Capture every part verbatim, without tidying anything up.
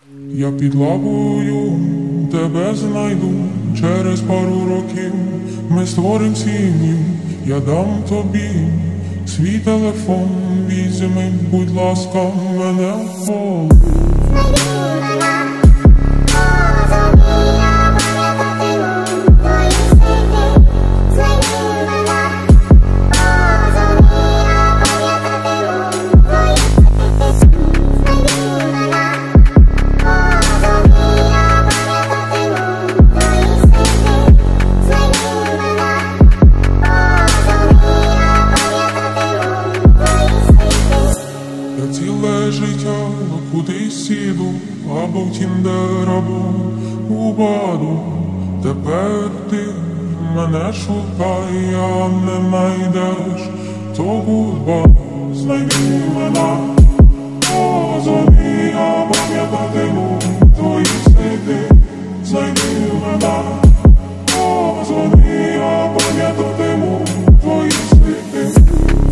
Я під лавою тебе знайду, через пару років ми створим сім'ю. Я дам тобі свій телефон, візьми, будь ласка, мене в пол. Ціле життя кудись сіду, або в Тіндер, або у Баду. Тепер ти мене шукай, а не найдеш, то гудбай. Знайди мене, позвони, я пам'ятатиму твої сліди. Знайди мене, позвони, я пам'ятатиму твої сліди.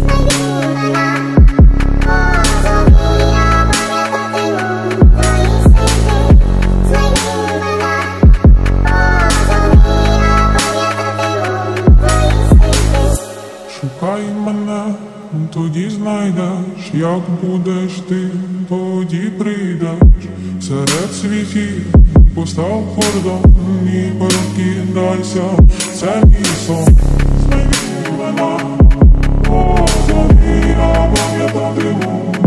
Шукай мене, тоді знайдеш, як будеш ти, тоді прийдеш. Серед світів постав кордон і прокидайся, це мій сон. Знайди мене, позвони, я пам'ятатиму